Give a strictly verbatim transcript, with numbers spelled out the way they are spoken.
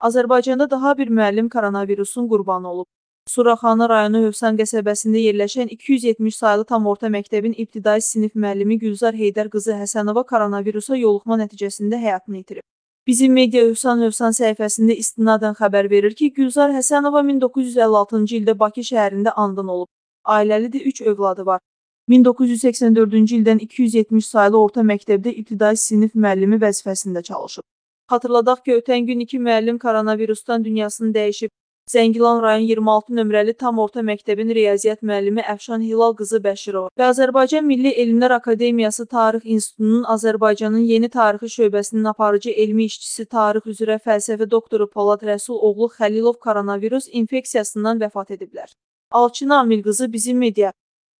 Azərbaycanda daha bir müəllim koronavirusun qurbanı olub. Suraxanı rayonu Hövsan qəsəbəsində yerləşən iki yüz yetmiş saylı tam orta məktəbin ibtidai sinif müəllimi Gülzar Heydər qızı Həsənova koronavirusa yoluxma nəticəsində həyatını itirib. Bizim Media Hövsan Hövsan səhifəsində istinadən xəbər verir ki, Gülzar Həsənova min doqquz yüz əlli altıncı ildə Bakı şəhərində anadan olub. Ailəlidir, üç övladı var. min doqquz yüz səksən dördüncü ildən iki yüz yetmiş saylı orta məktəbdə ibtidai sinif müəllimi vəzifəsində çalışıb. Xatırladaq ki, ötən gün iki müəllim koronavirusdan dünyasını dəyişib. Zəngilan rayon iyirmi altı nömrəli tam orta məktəbin riyaziyyat müəllimi Əfşan Hilal qızı Bəşirova və Azərbaycan Milli Elmlər Akademiyası Tarix İnstitutunun Azərbaycanın Yeni Tarixi şöbəsinin aparıcı elmi işçisi tarix üzrə fəlsəfə doktoru Polad Rəsul oğlu Xəlilov koronavirus infeksiyasından vəfat ediblər. Alçın Amil qızı Bizim Media.